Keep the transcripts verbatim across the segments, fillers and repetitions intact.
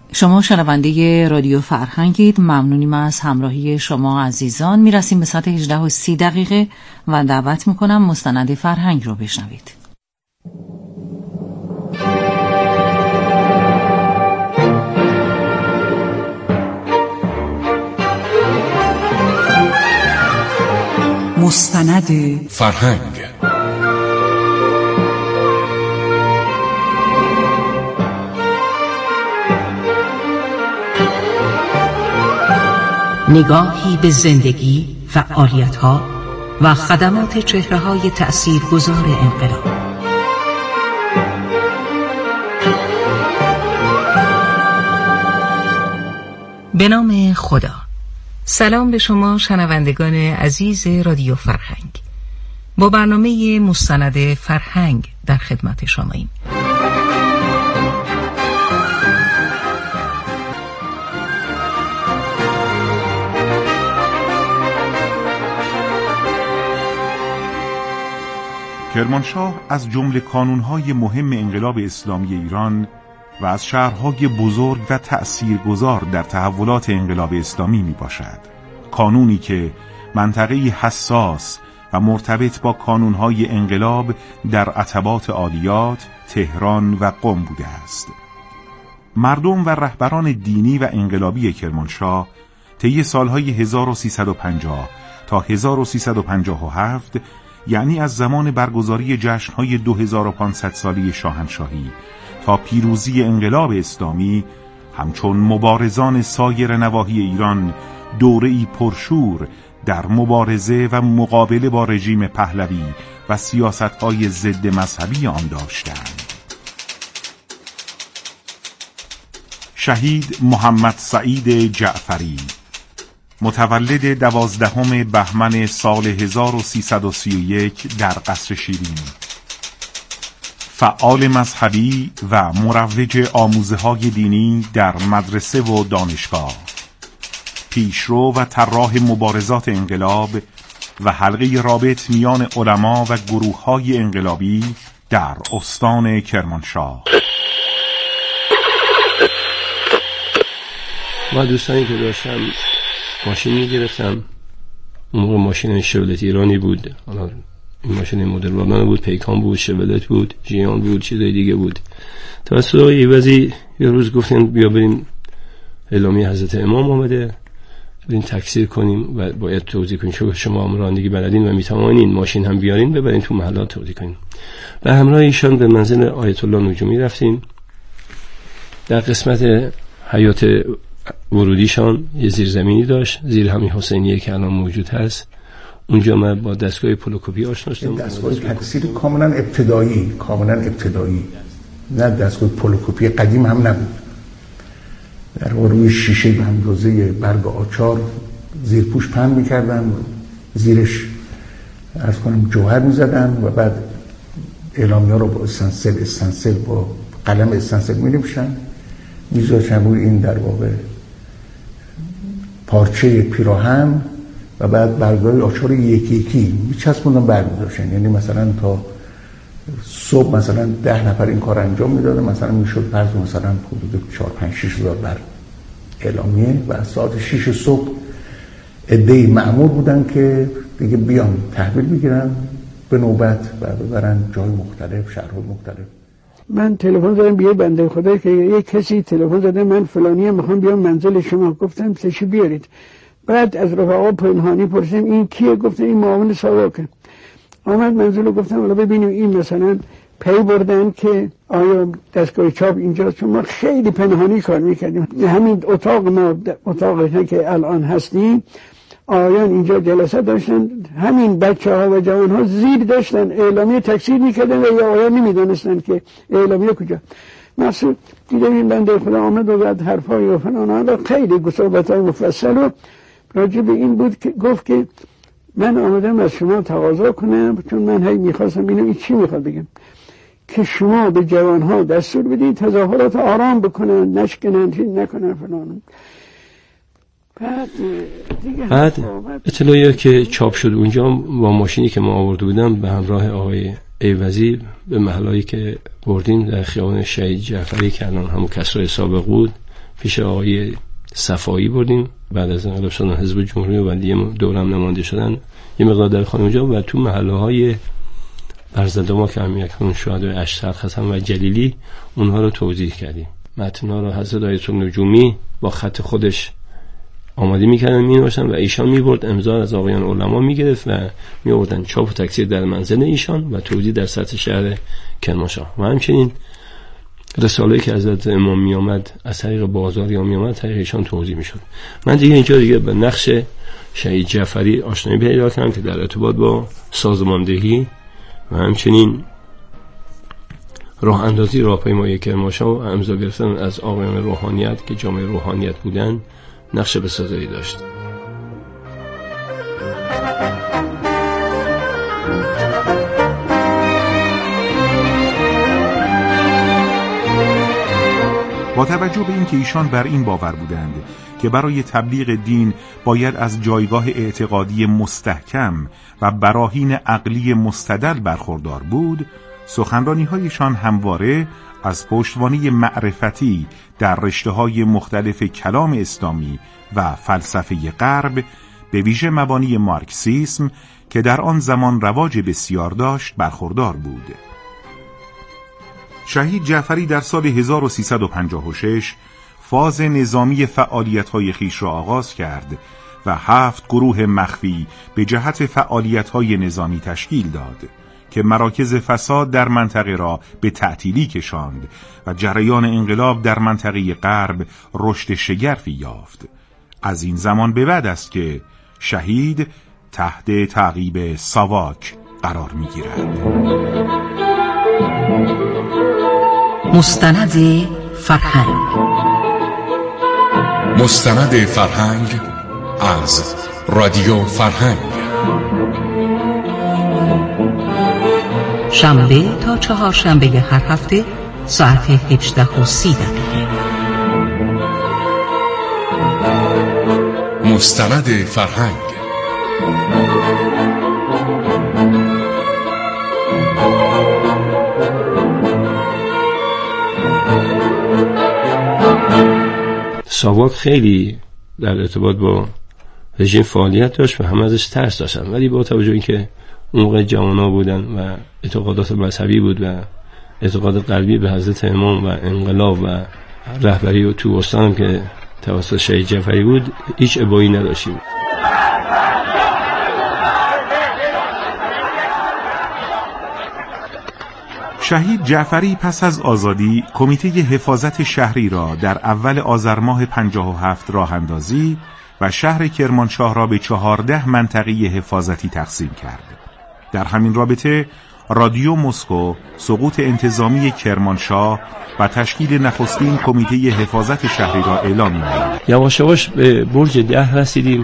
شما شنونده رادیو فرهنگید. ممنونیم از همراهی شما عزیزان. میرسیم به ساعت هجده و سی دقیقه و دعوت میکنم مستند فرهنگ رو بشنوید. مستند فرهنگ. نگاهی به زندگی، فعالیت‌ها و خدمات چهره‌های تأثیرگذار انقلاب. به نام خدا. سلام به شما شنوندگان عزیز رادیو فرهنگ. با برنامه مستند فرهنگ در خدمت شماییم. کرمانشاه از جمله کانونهای مهم انقلاب اسلامی ایران و از شهرهای بزرگ و تأثیرگذار در تحولات انقلاب اسلامی می باشد. کانونی که منطقه حساس و مرتبط با کانونهای انقلاب در عتبات عالیات، تهران و قم بوده است. مردم و رهبران دینی و انقلابی کرمانشاه طی سالهای هزار و سیصد و پنجاه تا هزار و سیصد و پنجاه و هفت، یعنی از زمان برگزاری جشن‌های دو هزار و پانصد سالی شاهنشاهی تا پیروزی انقلاب اسلامی، همچون مبارزان سایر نواحی ایران دوره‌ای پرشور در مبارزه و مقابله با رژیم پهلوی و سیاست‌های ضد مذهبی آن داشتند. شهید محمد سعید جعفری، متولد دوازدهم بهمن سال هزار و سیصد و سی و یک در قصر شیرین، فعال مذهبی و مروج آموزه‌های دینی در مدرسه و دانشگاه، پیشرو و طراح مبارزات انقلاب و حلقه رابط میان علما و گروه‌های انقلابی در استان کرمانشاه. ما دوستانی که داشتم ماشین میگرفتم، اون موقع ماشین شولت ایرانی بود، حالا این ماشین مدل وامن بود، پیکان بود، شولت بود، جیان بود، چیزای دیگه بود. توسط آقای ایوزی یه روز گفتن بیا بریم اعلامیه حضرت امام آمده، بریم تکثیر کنیم و باید توضیح کنیم، چون شما هم رانندگی بلدین و میتوانین ماشین هم بیارین ببرین تو محلات توضیح کنیم. و همراه ایشان به منزل آیت الله نجومی رفتیم. در قسمت حیات ورودیشان یه زیرزمینی داشت، زیر همین حسینیه که الان موجود هست. اونجا من با دستگاه پولوکوپی آشنا شدم. دستگاه تکثیر کاملا ابتدایی، کاملا ابتدایی، نه دستگاه پولوکوپی قدیم هم نبود. در روی شیشه به اندازه برگ آچار زیر پوش پهن میکردن، زیرش عرض کنم جوهر میزدن و بعد اعلامیه رو با استنسل استنسل با قلم استنسل مینوشتن، میذاشتن روی این در واقع پارچه پیراهن و بعد برگای آچار یکی یکی میچسبوندن برمی‌داشتن. یعنی مثلا تا صبح مثلا ده نفر این کار انجام میدادن، مثلا میشد فرض مثلا حدود چهار پنج شش هزار بر اعلامیه و از ساعت شش صبح عده‌ای مأمور بودن که دیگه بیان تحویل بگیرن به نوبت و ببرن جای مختلف، شهرهای مختلف. من تلفن زدم به یه بنده خدا که یک کسی تلفن زده من فلانیه میخوام بیام منزل شما. گفتم تشریف بیارید. بعد از رفقا پنهانی پرسیدم این کیه؟ گفتم این معاون ساواکه. آمد منزل رو گفتم حالا ببینیم این مثلا پی بردن که آیا دستگاه چاپ اینجاست، چون ما خیلی پنهانی کار میکردیم. همین اتاق ما اتاقی که الان هستیم آیان اینجا جلسه داشتن، همین بچه ها و جوان ها زیر داشتن اعلامیه تکثیر میکردن و یا آیان نمیدانستن که اعلامیه کجا. مثلا دیدم این بنده خدا آمد و بعد حرفای و فنان خیلی صحبت های مفصل و راجع به این بود که گفت که من آمدم از شما تقاضا کنم، چون من هی میخواستم اینو این چی میخواد بگم، که شما به جوان ها دستور بدید تظاهرات آرام بکنن، نشکنن، چیز نکنن فلان. بعد بعد اطلاعی که چاپ شد اونجا با ماشینی که ما آورده بودم به همراه آقای ایوزی به محلایی که بردیم در خیابان شهید جعفری که الان همون کسرای سابق بود پیش آقای صفایی بردیم. بعد از انقلاب شدن حزب جمهوری و دیگه دورم نمانده شدن یه مقدار در خانواجا و تو محله های برزده ما که هم یکون شهدای اشتر حسن و جلیلی اونها رو توضیح کردیم. متن‌ها رو حضرت آیت النجومی با خط خودش آماده می‌کردن می‌نوشتن و ایشان می‌برد امضا از آقایان علما می‌گرفت و می‌آوردن چاپ و تکثیر در منزل ایشان و توزیع در سطح شهر کرمانشاه. و همچنین رساله‌ای که حضرت امام می‌آمد از طریق بازار یا می‌آمد طریق ایشان توزیع می‌شد. من دیگه اینجا دیگه به نقش شهید جعفری آشنایی پیدا کردم که در ارتباط با سازماندهی و همچنین راه اندازی راهپیمایی کرمانشاه و امضا گرفتن از آقایان روحانیت که جامعه روحانیت بودن نقش بسازایی داشت. با توجه به اینکه ایشان بر این باور بودند که برای تبلیغ دین باید از جایگاه اعتقادی مستحکم و براهین عقلی مستدل برخوردار بود، سخنرانی‌هایشان همواره از پشتوانه معرفتی در رشته‌های مختلف کلام اسلامی و فلسفه غرب به ویژه مبانی مارکسیسم که در آن زمان رواج بسیار داشت برخوردار بود. شهید جعفری در سال هزار و سیصد و پنجاه و شش فاز نظامی فعالیت‌های خیش را آغاز کرد و هفت گروه مخفی به جهت فعالیت‌های نظامی تشکیل داد که مراکز فساد در منطقه را به تعطیلی کشاند و جریان انقلاب در منطقه غرب رشد شگرفی یافت. از این زمان به بعد است که شهید تحت تعقیب ساواک قرار می‌گیرد. مستند فرهنگ. مستند فرهنگ از رادیو فرهنگ. شنبه تا چهارشنبه هر هفته ساعت هجده و سی دقیقه. مستند فرهنگ. ساواک خیلی در ارتباط با رژیم فعالیت داشت و همه ازش ترس داشتن، ولی با توجه اینکه اون موقع جوانا بودن و اعتقادات مذهبی بود و اعتقاد قلبی به حضرت امام و انقلاب و رهبری و تو استان که توسط شهید جعفری بود، هیچ ابایی نداشتیم. شهید جعفری پس از آزادی کمیته حفاظت شهری را در اول آذر ماه پنجاه و هفت راه اندازی و شهر کرمانشاه را به چهارده منطقه حفاظتی تقسیم کرد. در همین رابطه رادیو مسکو سقوط انتظامی کرمانشاه و تشکیل نخستین کمیته حفاظت شهری را اعلام نمود. یواش یواش به برج ده رسیدیم.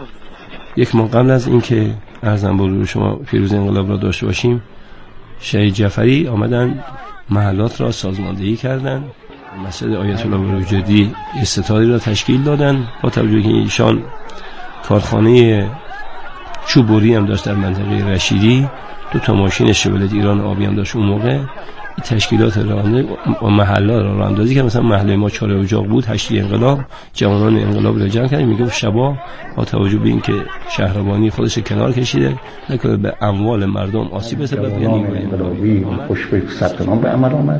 یک ماه قبل از اینکه ارزم به حضور شما پیروزی انقلاب را داشته باشیم، شهید جعفری آمدن محلات را سازماندهی کردند. مسجد آیت الله بروجردی استتاری را تشکیل دادن. با توجه که ایشان کارخانه چوبوری هم داشت در منطقه رشیدی، دو تا ماشین شولت ایران آبی هم داشت اون موقع، تشکیلات راننده و محلات را راندازی که مثلا محله ما چاله اجاق بود، هشتی انقلاب، جوانان انقلاب را جمع کردیم. میگم شبا با توجه به اینکه شهربانی خودش کنار کشیده نکنه به اموال مردم آسیب بزنه، یعنی انقلابی خوشبه ثبت نام به عمل آمد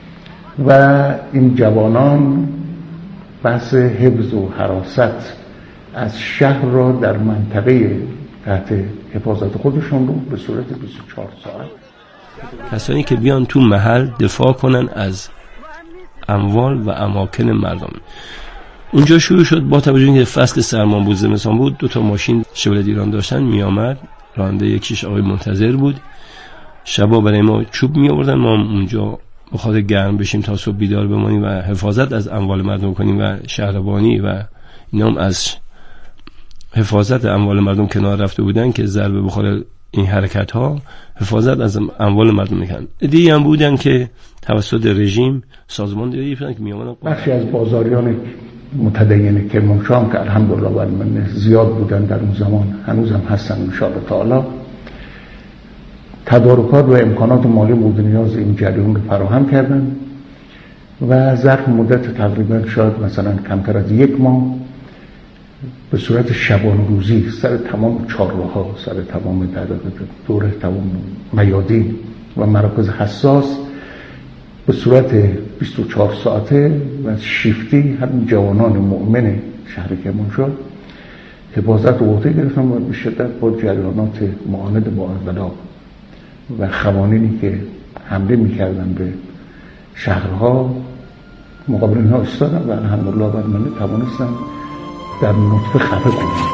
و این جوانان بحث حفظ و حراست از شهر را در منطقه تحت حفاظت خودشون رو به صورت بیست و چهار ساعت، کسانی که بیان تو محل دفاع کنن از اموال و اماکن مردم. اونجا شروع شد. با توجه اینکه فصل سرما بود، زمستان بود، دو تا ماشین شولت ایران داشتن می آمد، راننده یکیش آقای منتظر بود. شبا برای ما چوب می آوردن، ما اونجا بخاطر گرم بشیم تا صبح بیدار بمانیم و حفاظت از اموال مردم کنیم و شهربانی و اینا هم از حفاظت اموال مردم کنار رفته بودن که ضربه بخوره این حرکت ها، حفاظت از اموال مردم میکنن. دیگه هم بودن که توسط رژیم سازماندهی شدن که میامدن. بخشی از بازاریان متدین کرمانشاه که الحمدلله و المنه زیاد بودن در اون زمان، هنوز هم هستن ان شاء الله تعالی، تدارکات و امکانات مالی مورد نیاز این جریان رو فراهم کردن و ظرف مدت تقریبا شاید مثلا کمتر از یک ماه به صورت شبان روزی سر تمام چهارراه‌ها، سر تمام دوره تمام میادین و مراکز حساس به صورت بیست و چهار ساعته و شیفتی همین جوانان مؤمن شهر کرمانشاه حفاظت و عهده گرفتن و به شدت با جریانات معاند با انقلاب و قوانینی که حمله میکردن به شهرها مقابل اینها ایستادن و الحمدلله بر من توانستن در نطفه خفه کنن.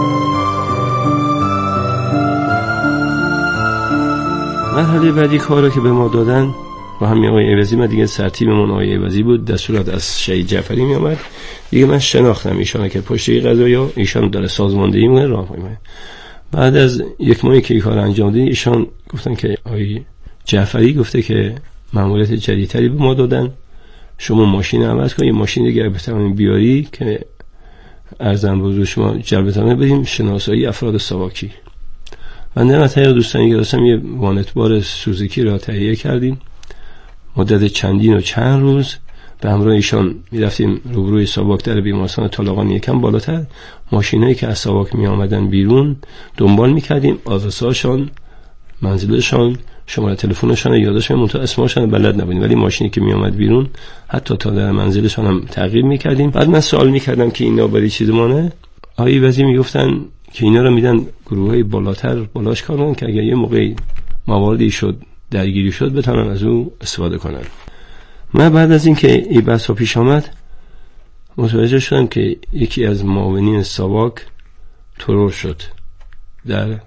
مرحله بعدی کارو که به ما دادن با همین آقای عوضی، من دیگه سرتیبمون آقای عوضی بود، دستورات از شهید جعفری می اومد دیگه. من شناختم ایشان که پشت قضایا ایشان داره سازماندهی میکنه راه میکنه. بعد از یک ماهی که این کار انجام دادیم ایشان گفتن که آقای جعفری گفته که مأموریت جدیدتری به ما دادن، شما ماشین عوض کن، یه ماشین دیگه بتونید بیاری که ارزم بزرگ شما جلبتانه بدیم شناسایی افراد ساواکی. من در نتیجه دوستانی گرفتم یه وانتبار سوزوکی را تهیه کردیم. مدت چندین و چند روز به همراه ایشان میرفتیم روبروی ساواک در بیمارستان طالقان یکم بالاتر، ماشینایی که از ساواک می آمدن بیرون دنبال میکردیم، آدرساشان، منزلشان، شماره تلفنشان، یادداشتشان، منتها اسمشون بلد نبودیم، ولی ماشینی که می آمد بیرون حتی تا در منزلشان هم تعقیب میکردیم. بعد من سوال میکردم که اینا برای چی مانه؟ آقای وزیر میگفتن که اینا رو میدن گروه‌های بالاتر بالاش کارن که اگر یه موقعی مواردی شد درگیری شد بتونن از او استفاده کنن. من بعد از اینکه این بحث پیش آمد متوجه شدم که یکی از معاونین ساواک ترور شد در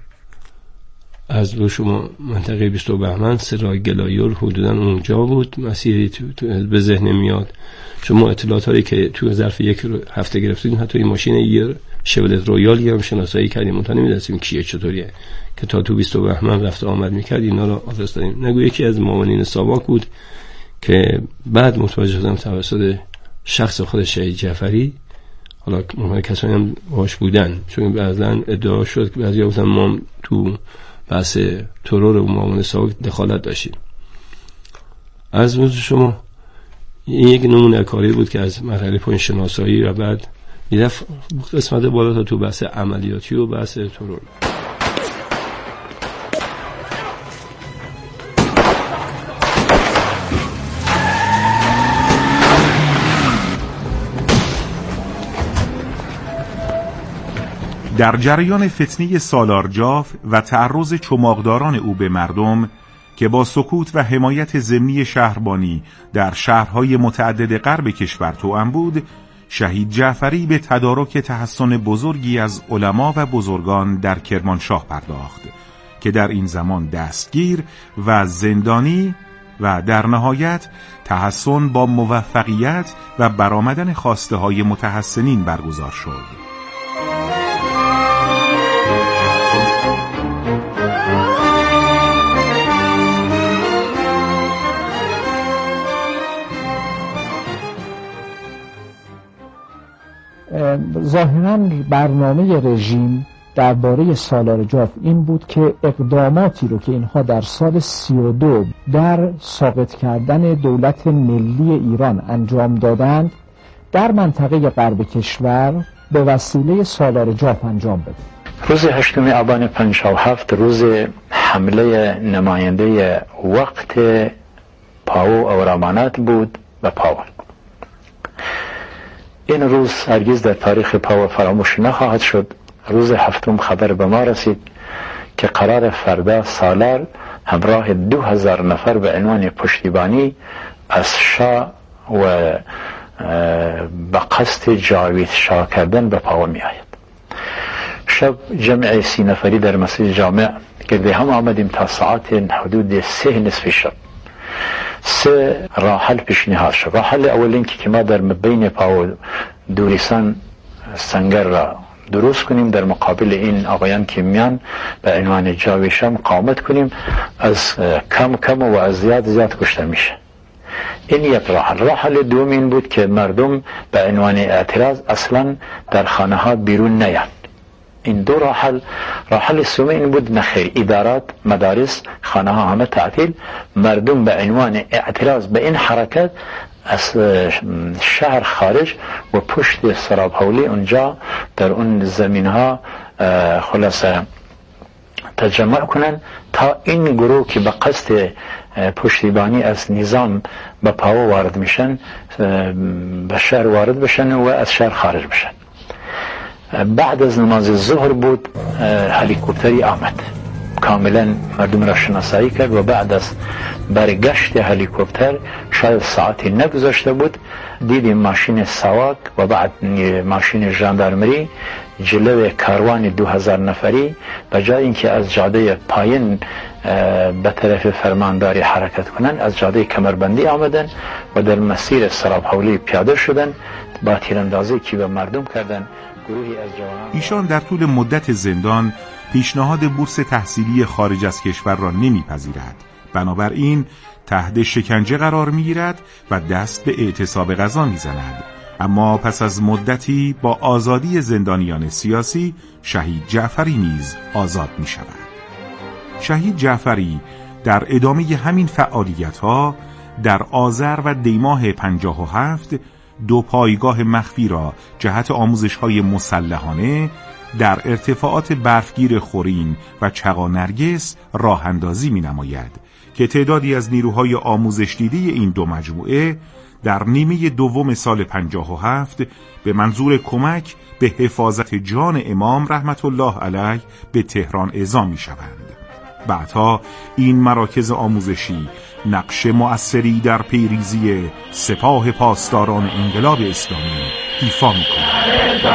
از رو شما منطقه بیست بهمن، سرای گلایور حدوداً اونجا بود. مسیری تو تو به ذهن میاد، شما اطلاعاتی که تو ظرف یک هفته گرفتید، حتی این ماشین یه شولت رویال هم شناسایی کردیم، منتها نمی‌دونستیم کیه چطوریه که تا تو بیست بهمن رفت آمد می‌کرد، اینا رو آدرس دادیم. نگو یکی از معاونین ساواک بود که بعد متوجه شدم توسط شخص خود شهید جعفری، حالا ممکنه کسانی هم باش بودن، چون بعضن ادعا شد که بعضی گفتن ما تو بحث ترور و معاون ساواک دخالت داشتیم. از موضوع شما این یک نمونه کاری بود که از مرحله پایین شناسایی و بعد یه دفعه قسمت بالا تا تو بحث عملیاتی و بحث ترور. در جریان فتنه سالارجاف و تعرض چماقداران او به مردم که با سکوت و حمایت ضمنی شهربانی در شهرهای متعدد غرب کشور توأم بود، شهید جعفری به تدارک تحسن بزرگی از علما و بزرگان در کرمانشاه پرداخت که در این زمان دستگیر و زندانی و در نهایت تحسن با موفقیت و برآمدن خواسته های متحسنین برگزار شد. ظاهراً برنامه رژیم درباره سالار جاف این بود که اقداماتی رو که اینها در سال سی و دو در ساقط کردن دولت ملی ایران انجام دادند در منطقه غرب کشور به وسیله سالار جاف انجام بده. روز هشتم آبان پنجاه و هفت روز حمله نماینده وقت پاو او رامانات بود به پاو. این روز هرگز در تاریخ پاو فراموش نخواهد شد. روز هفتم خبر به ما رسید که قرار فردا سالار همراه دو هزار نفر به عنوان پشتیبانی از شاه و به قصد جاوید شاه کردن به پاو می آید. شب جمع سی نفری در مسجد جامع گرده هم آمدیم تا ساعت حدود سه نصف شب. سه راحل پیشنهاد شد. راحل اولین که ما در مبین پاو دوریسان سنگر را درست کنیم، در مقابل این آقایان که میان به عنوان جاویشم قامت کنیم، از کم کم و از زیاد زیاد کشته میشه. این یک راحل. راحل دوم این بود که مردم به عنوان اعتراض اصلا در خانه ها بیرون نیان. این دو راحل، راحل سوم این بود نخیر، ادارات، مدارس، خانه ها همه تعطیل، مردم به عنوان اعتراض به این حرکت از شهر خارج و پشت سرابهولی اونجا در اون زمین ها خلاصه تجمع کنن تا این گروه که به قصد پشتیبانی از نظام به پاو وارد میشن به شهر وارد بشن و از شهر خارج بشن. بعد از نماز ظهر بود هلیکوپتری آمد، کاملا مردم را شناسایی کرد و بعد از برگشت هلیکوپتر شاید ساعتی نگذاشته بود دیدیم ماشین سواک و بعد ماشین ژاندارمری جلوی کاروان دو هزار نفری به جای اینکه از جاده پایین به طرف فرمانداری حرکت کنن از جاده کمربندی آمدن و در مسیر سرابهولی پیاده شدن با تیراندازی که به مردم کردن. گروهی از جوانان ایشان در طول مدت زندان پیشنهاد بورس تحصیلی خارج از کشور را نمیپذیرد، بنابراین تحت شکنجه قرار میگیرد و دست به اعتصاب غذا میزند. اما پس از مدتی با آزادی زندانیان سیاسی شهید جعفری نیز آزاد می شود. شهید جعفری در ادامه همین فعالیت‌ها در آذر و دیماه پنجاه و هفت دو پایگاه مخفی را جهت آموزش‌های مسلحانه در ارتفاعات برفگیر خورین و چغا نرگس راه اندازی می نماید که تعدادی از نیروهای آموزش دیده این دو مجموعه در نیمه دوم سال پنجاه و هفت به منظور کمک به حفاظت جان امام رحمت الله علیه به تهران اعزام می شوند. بعدها این مراکز آموزشی نقش مؤثری در پیریزی سپاه پاسداران انقلاب اسلامی ایفا می کنند.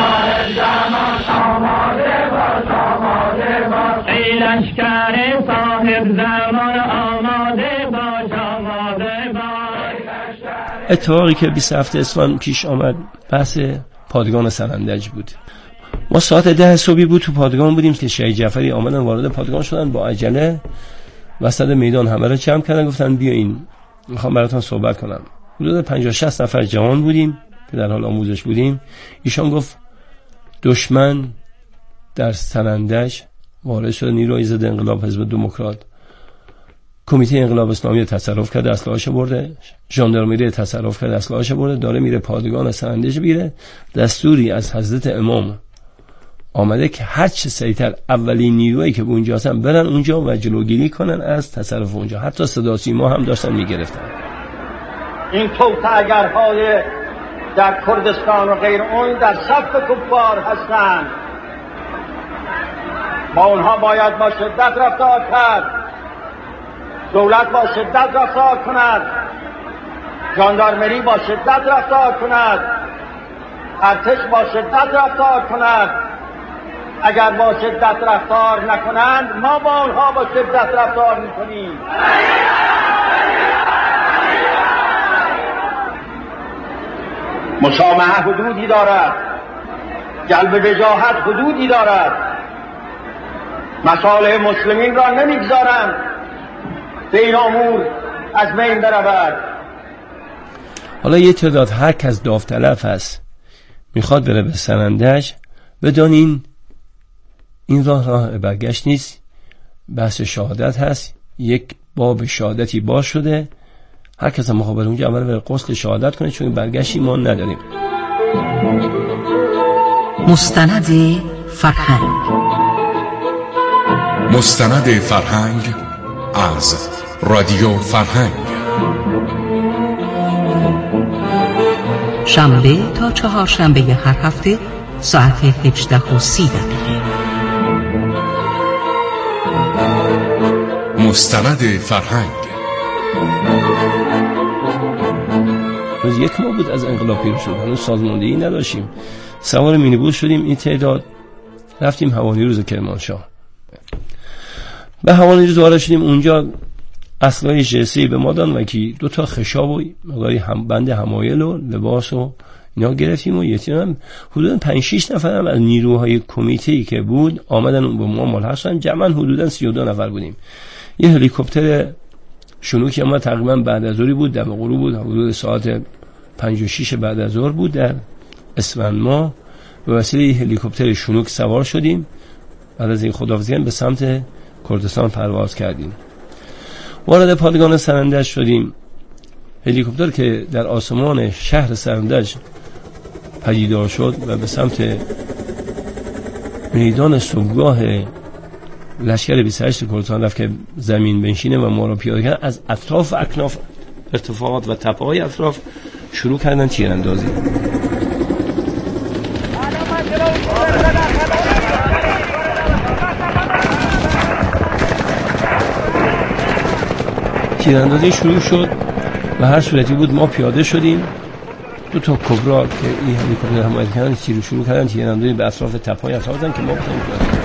اتفاقی که بیست هفته اسفند پیش آمد بحث پادگان سرندج بود. ما ساعت ده صبحی بود تو پادگان بودیم که شهید جعفری آمدن وارد پادگان شدن، با عجله وسط میدان همه رو جمع کردن، گفتن بیاین میخوام براتون صحبت کنم. حدود پنجاه شصت نفر جوان بودیم که در حال آموزش بودیم. ایشان گفت دشمن در سرندج وارد شده، نیروی ضد انقلاب حزب دموکرات، کمیته انقلاب اسلامی تصرف کرده اسلحه‌اش برده، ژاندارمری تصرف کرده اسلحه‌اش برده، داره میره پادگان سرندج میره. دستوری از حضرت امام آمده که هر چه سریعتر اولین نیرویی که اونجا هستن برن اونجا و جلوگیری کنن از تصرف اونجا. حتی صدا سیما هم داشتن میگرفتن. این توطئه‌گرهای در کردستان و غیر اون در صف کفار هستند، با اونها باید با شدت رفتار کرد. دولت با شدت رفتار کند، ژاندارمری با شدت رفتار کند، ارتش با شدت رفتار کند. اگر با شدت رفتار نکنند ما با اونها با شدت رفتار میکنیم. مسامحه حدودی دارد، جلب وجاهت حدودی دارد. مصالح مسلمین را نمیگذارند به این امور از بین برود. حالا یه تعداد هر کس داوطلب هست میخواد بره به سرندج، بدانین این راه راه برگشت نیست، بحث شهادت هست. یک باب شهادتی باز شده، هر کس هم مخابر اونجا عمل به غسل شهادت کنه، چون برگشتی ما نداریم. مستند فرهنگ. مستند فرهنگ از رادیو فرهنگ. شنبه تا چهارشنبه هر هفته ساعت هجده و سی دقیقه. مستند فرهنگ. روز یک ماه بود از انقلاب پیروز شد، هنوز سازماندهی نداشتیم. سوار مینیبوس شدیم، این تعداد رفتیم هوانیروز کرمانشاه. به هوانیروز وارد شدیم، اونجا اسلحه جسی به ما دادن و کی دو تا خشاب و مقداری هم بند حمایل و لباس و اینا گرفتیم و یتیم هم حدود پنج شش نفر هم از نیروهای کمیته‌ای که بود آمدن به ما ملحق شدن. جمعاً حدوداً سی و دو نفر بودیم. یه هلیکوپتر شنوکی ما تقریبا بعد از ظهر بود، دم غروب بود، حدود ساعت پنج و شش بعد از ظهر بود. در اسفند ما به وسیله هلیکوپتر شنوک سوار شدیم بعد از این خداحافظی به سمت کردستان پرواز کردیم. وارد پادگان سرندج شدیم. هلیکوپتر که در آسمان شهر سرندج پدیدار شد و به سمت میدان صبحگاه لشکر بیست و هشت کردستان رفت که زمین بنشینه و ما را پیاده کرد، از اطراف اکناف ارتفاعات و تپه‌های اطراف شروع کردن تیراندازی. تیراندازی شروع شد و هر صورتی بود ما پیاده شدیم. دو تا کبرا که این هلیکوپتر حمایت کردن تیر شروع کردن تیراندازی به اطراف تپه‌های اطراف که ما بتونیم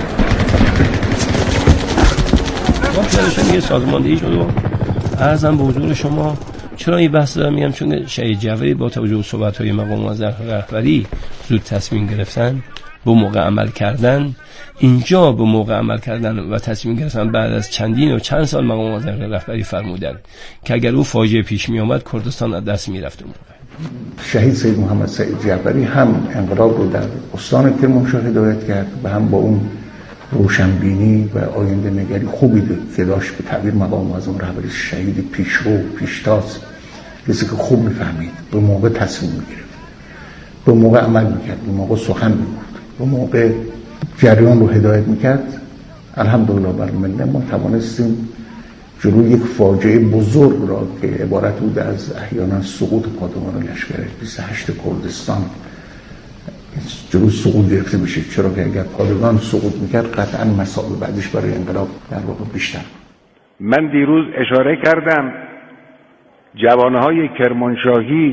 ما پیاده شدیم. یه سازماندهی شد و عرضم به حضور شما چرا این بحث دارم میگم، چون شهید جعفری با توجه به صحبت‌های مقام معظم رهبری زود تصمیم گرفتن، به موقع عمل کردن. اینجا به موقع عمل کردن و تصمیم گرفتن بعد از چندین و چند سال مقام معظم رهبری فرمودن که اگر او فاجعه پیش می آمد کردستان از دست می رفت. شهید سید محمد سعید جعفری هم انقلاب رو در استان کرمانشاه هدایت کرد و هم با اون روشنبینی و آینده نگری خوبی که داشت، به تعبیر مقام معظم رهبری شهید پیشرو، پیشتاز، کسی که خوب میفهمید، به موقع تصمیم میگرفت، به موقع عمل میکرد، به موقع سخن میگفت، به موقع جریان رو هدایت میکرد. الحمدلله بر ملت ما توانستیم جلوی یک فاجعه بزرگ را که عبارت بود از احیانا سقوط پادگان لشکر بیست و هشت کردستان جلوی سقوط گرفته بشه، چرا که اگر پادگان سقوط میکرد قطعا مسائل بعدش برای انقلاب در واقع بیشتر. من دیروز اشاره کردم جوانهای کرمانشاهی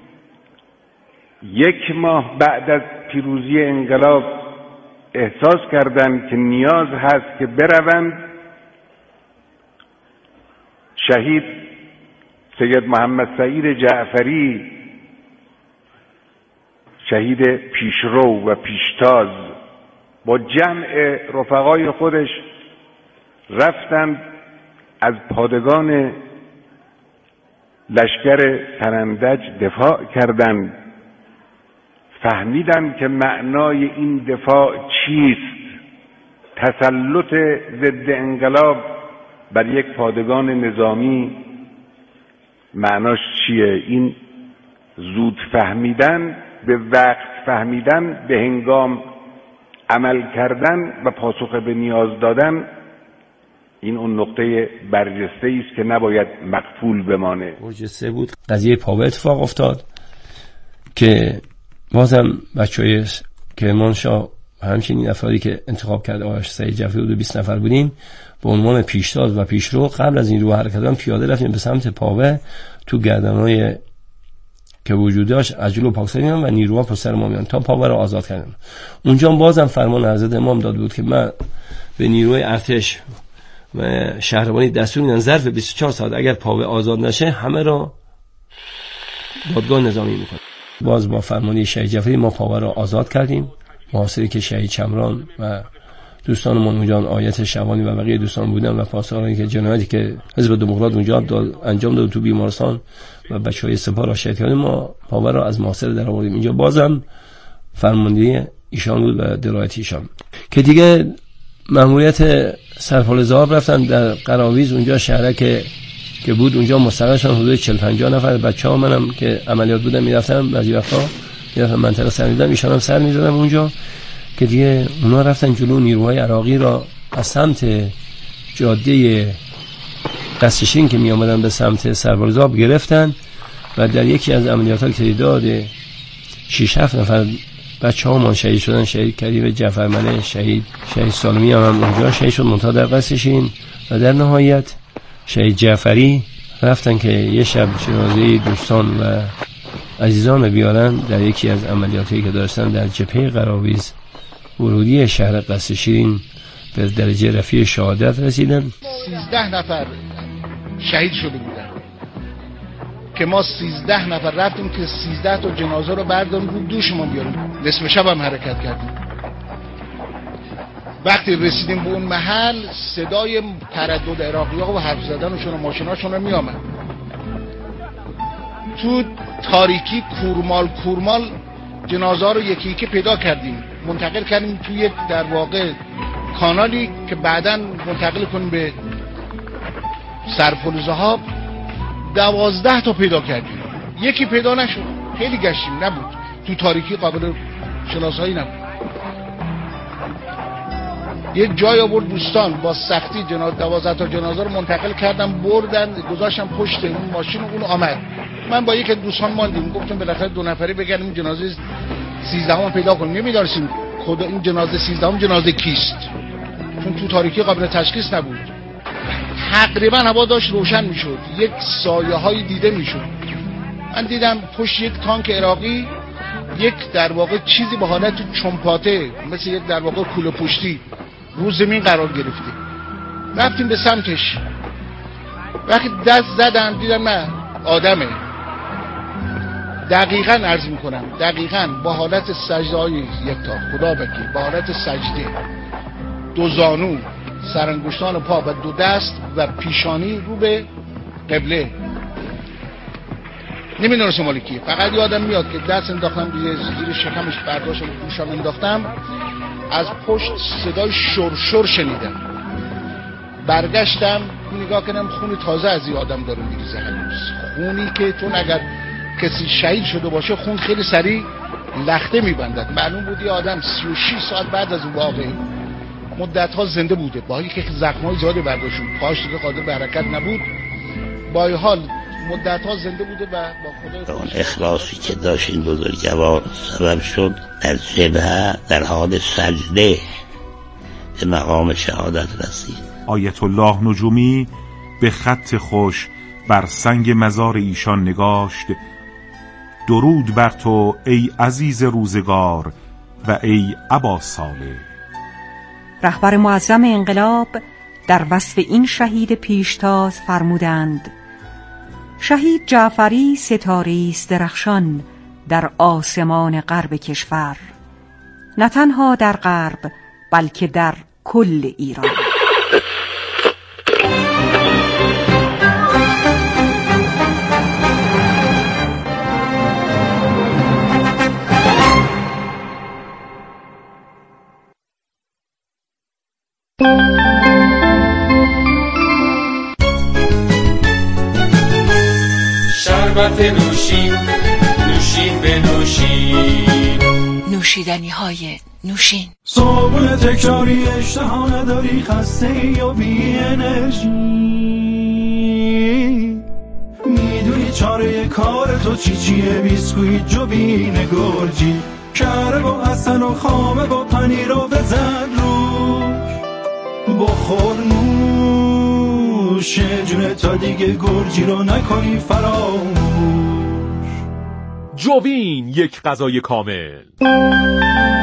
یک ماه بعد از پیروزی انقلاب احساس کردند که نیاز هست که بروند شهید سید محمد سعید جعفری، شهید پیشرو و پیشتاز، با جمع رفقای خودش رفتند از پادگان لشکر سرندج دفاع کردند. فهمیدند که معنای این دفاع چیست، تسلط ضد انقلاب بر یک پادگان نظامی معناش چیه. این زود فهمیدن، به وقت فهمیدن، به هنگام عمل کردن و پاسخ به نیاز دادن، این اون نقطه برجسته است که نباید مغفول بمانه. برجسته بود. قضیه پاوه اتفاق افتاد که بازم بچهای کرمانشاه همچنین افرادی که انتخاب کرده آقای سعید جعفری بود، بیست نفر بودیم، به عنوان پیشتاز و پیشرو قبل از این رو حرکتان پیاده رفتیم به سمت پاوه. تو گردنهای که وجود داشت از جلو پاکسازی و نیروها پشت سر ما میان تا پاوه رو آزاد کردن. اونجا بازم فرمان حضرت امام داد بود که من به نیروی ارتش و شهربانی دستور میدن ظرف بیست و چهار ساعت اگر پاوه آزاد نشه همه رو دادگاه نظامی میکنه. باز با فرمانی شهید جعفری ما پاوه رو آزاد کردیم. محاصره که شهید چمران و دوستانمون اونجا آیت شوانی و بقیه دوستان بودن و پاسدارانی که جنایتی که حزب دموکرات اونجا انجام داد تو بیمارستان و بچهای سپاه را شهید کردیم، ما پاوه را از محاصره در آوردیم. اینجا بازم فرماندهی ایشان بود و درایت ایشان که دیگه مأموریت سرپال زاب رفتن در قراویز. اونجا شهرک که بود اونجا مستقر شدن حدود چهل پنجاه نفر بچه‌ها. منم که عملیات بودم میرفتم بعضی وقتا میرفتم منطقه سر میدادم، ایشان هم سر میدادم اونجا که دیگه اونا رفتن جلو نیروهای عراقی را از سمت جاده قصرشین که می آمدن به سمت سربالزاب گرفتن و در یکی از عملیات ها که تعداد شش هفت نفر بچه ها ما شهید شدن. شهید کریم جعفرمنه، شهید شهید سالمی هم, هم اونجا شهید شد منتها در قصرشین. و در نهایت شهید جعفری رفتن که یه شب جنازه دوستان و عزیزان بیارن در یکی از عملیاتی که داشتن در جبهه قراویز ورودی شهر قصرشین به درجه رفیع شهادت رسیدن. سیزده نفر شهید شده بودن که ما سیزده نفر رفتیم که سیزده تا جنازه رو برداریم رو دوشمون بیاریم. نصف شب هم حرکت کردیم. وقتی رسیدیم به اون محل صدای تردد عراقی‌ها و حرف زدنشون و ماشیناشون رو می آمد. تو تاریکی کورمال کورمال جنازه رو یکی یکی پیدا کردیم، منتقل کردیم توی یک در واقع کانالی که بعداً منتقل کنیم به سرپل ذهاب، دوازده تا پیدا کردیم، یکی پیدا نشد. خیلی گشتیم، نبود تو تاریکی قابل شناسایی نبود. یک جای آورد دوستان با سختی جنازه دوازده تا جنازه رو منتقل کردم، بردن گذاشتم پشت اون ماشین، اون آمد. من با یک دوستان ماندیم، گفتم بالاخره دو نفری بگردیم جنازه سیزدهم پیدا کنیم. نمی‌دونستیم خدا این جنازه سیزدهم جنازه کیست، چون تو تاریکی قابل تشخیص نبود. تقریبا هوا داشت روشن میشد، یک سایه هایی دیده میشد. من دیدم پشت یک تانک عراقی یک در واقع چیزی به حالت چنپاته، مثل یک در واقع کوله پشتی رو زمین قرار گرفته. رفتیم به سمتش، وقتی دست زدم دیدم نه آدمه. دقیقاً عرض میکنم دقیقاً با حالت سجده های یک تا خدا بکی، با حالت سجده، دو زانو، سرانگشتان پا و دو دست و پیشانی رو به قبله. نمیدونستم مال کیه، فقط یادم میاد که دست انداختم زیر شکمش، برداشتم گوشم انداختم، از پشت صدای شرشر شنیدم. برگشتم نگاه کردم، خون تازه از این آدم داره میریزه هنوز، خونی که چون اگر کسی شهید شده باشه خون خیلی سریع لخته میبندد. معلوم بود یه آدم سی و شش ساعت بعد از اون واقعه مدت ها زنده بوده، با اینکه زخم‌های زیادی برداشت، پاش دیگه قادر به حرکت نبود، با این حال مدت ها زنده بوده و با خدا اون اخلاصی که داشت این بزرگوار سبب شد در جبهه در حال سجده به مقام شهادت رسید. آیت الله نجومی به خط خوش بر سنگ مزار ایشان نگاشت: درود بر تو ای عزیز روزگار و ای ابا صالح. رهبر معظم انقلاب در وصف این شهید پیشتاز فرمودند: شهید جعفری ستاره‌ای است درخشان در آسمان غرب کشور، نه تنها در غرب بلکه در کل ایران. شربت نوشین، نوشین به نوشین، نوشیدنی های نوشین. صابون تکراری اشتها نداری، خسته یا بی انرژی، میدونی چاره کار تو چی چیه؟ بیسکویت جوین گرجی، کره با حسن و خامه با پنیر رو بزن روش، بخور نوش جونه تا دیگه گرجی رو نکنی فراموش. جوین، یک غذای کامل.